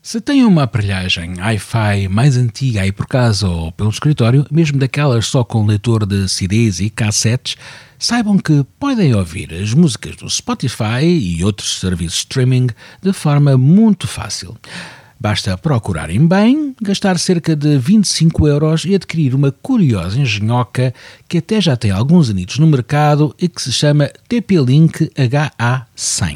Se tem uma aparelhagem Hi-Fi mais antiga aí por casa ou pelo escritório, mesmo daquelas só com leitor de CDs e cassetes, saibam que podem ouvir as músicas do Spotify e outros serviços de streaming de forma muito fácil. Basta procurarem bem, gastar cerca de 25€ e adquirir uma curiosa engenhoca que até já tem alguns anitos no mercado e que se chama TP-Link HA100.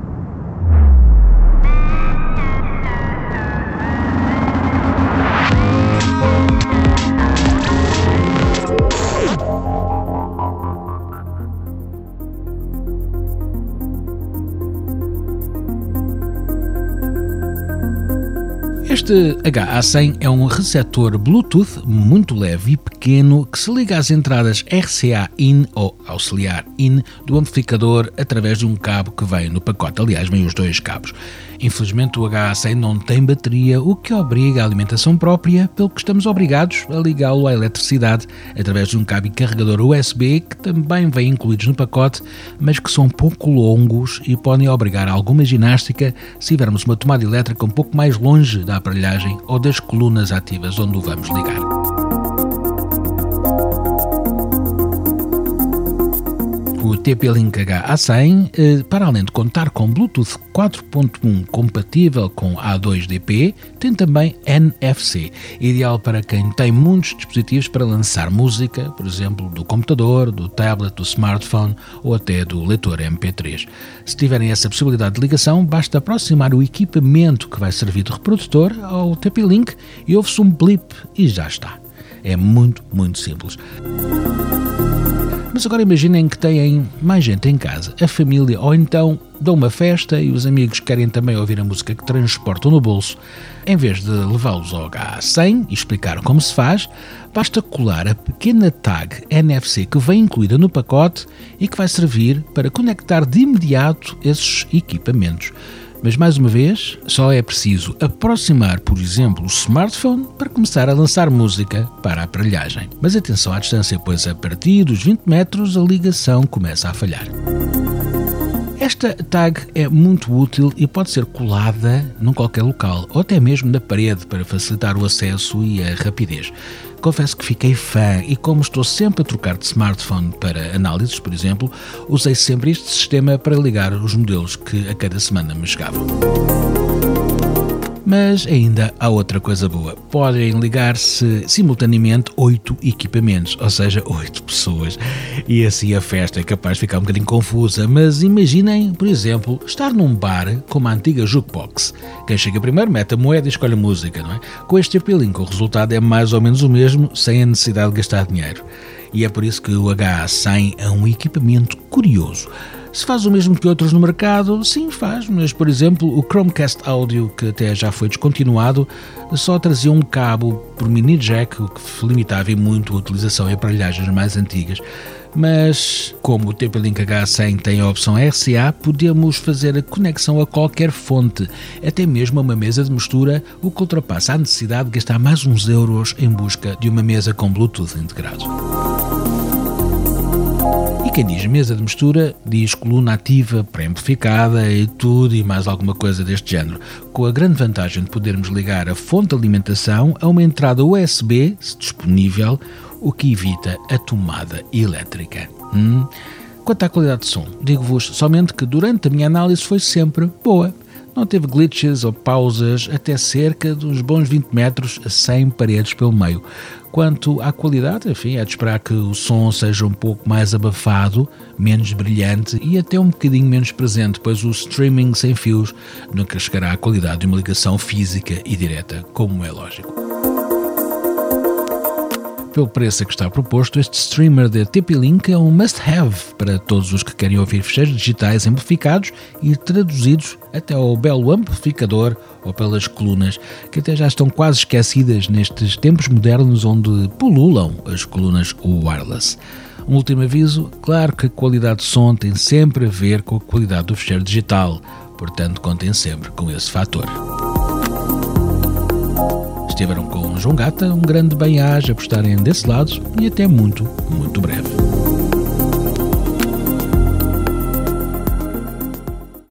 Este HA100 é um receptor Bluetooth muito leve e pequeno que se liga às entradas RCA-in ou auxiliar-in do amplificador através de um cabo que vem no pacote. Aliás, vem os dois cabos. Infelizmente o HA100 não tem bateria, o que obriga a alimentação própria, pelo que estamos obrigados a ligá-lo à eletricidade através de um cabo e carregador USB que também vem incluídos no pacote, mas que são um pouco longos e podem obrigar a alguma ginástica se tivermos uma tomada elétrica um pouco mais longe da aparelhagem ou das colunas ativas onde o vamos ligar. O TP-Link HA100, para além de contar com Bluetooth 4.1 compatível com A2DP, tem também NFC, ideal para quem tem muitos dispositivos para lançar música, por exemplo, do computador, do tablet, do smartphone ou até do leitor MP3. Se tiverem essa possibilidade de ligação, basta aproximar o equipamento que vai servir de reprodutor ao TP-Link e ouve-se um blip e já está. É muito, muito simples. Mas agora imaginem que têm mais gente em casa, a família, ou então dão uma festa e os amigos querem também ouvir a música que transportam no bolso. Em vez de levá-los ao HA100 e explicar como se faz, basta colar a pequena tag NFC que vem incluída no pacote e que vai servir para conectar de imediato esses equipamentos. Mas, mais uma vez, só é preciso aproximar, por exemplo, o smartphone para começar a lançar música para a aparelhagem. Mas atenção à distância, pois a partir dos 20 metros a ligação começa a falhar. Esta tag é muito útil e pode ser colada num qualquer local, ou até mesmo na parede para facilitar o acesso e a rapidez. Confesso que fiquei fã e, como estou sempre a trocar de smartphone para análises, por exemplo, usei sempre este sistema para ligar os modelos que a cada semana me chegavam. Mas ainda há outra coisa boa. Podem ligar-se simultaneamente 8 equipamentos, ou seja, 8 pessoas. E assim a festa é capaz de ficar um bocadinho confusa, mas imaginem, por exemplo, estar num bar com uma antiga jukebox. Quem chega primeiro mete a moeda e escolhe a música, não é? Com este TP-Link o resultado é mais ou menos o mesmo, sem a necessidade de gastar dinheiro. E é por isso que o HA100 é um equipamento curioso. Se faz o mesmo que outros no mercado, sim, faz, mas, por exemplo, o Chromecast Audio, que até já foi descontinuado, só trazia um cabo por mini jack, o que limitava muito a utilização em aparelhagens mais antigas. Mas, como o TP-Link HA100 tem a opção RCA, podemos fazer a conexão a qualquer fonte, até mesmo a uma mesa de mistura, o que ultrapassa a necessidade de gastar mais uns euros em busca de uma mesa com Bluetooth integrado. E quem diz mesa de mistura, diz coluna ativa, pré-amplificada e tudo e mais alguma coisa deste género, com a grande vantagem de podermos ligar a fonte de alimentação a uma entrada USB, se disponível, o que evita a tomada elétrica. Quanto à qualidade de som, digo-vos somente que durante a minha análise foi sempre boa. Não teve glitches ou pausas até cerca dos bons 20 metros sem paredes pelo meio. Quanto à qualidade, enfim, é de esperar que o som seja um pouco mais abafado, menos brilhante e até um bocadinho menos presente, pois o streaming sem fios nunca chegará à qualidade de uma ligação física e direta, como é lógico. Pelo preço a que está proposto, este streamer da TP-Link é um must-have para todos os que querem ouvir fecheiros digitais amplificados e traduzidos até ao belo amplificador ou pelas colunas, que até já estão quase esquecidas nestes tempos modernos onde pululam as colunas wireless. Um último aviso, claro que a qualidade de som tem sempre a ver com a qualidade do fecheiro digital, portanto contem sempre com esse fator. Estiveram com João Gata, um grande bem-aja por estarem desse lado e até muito, muito breve.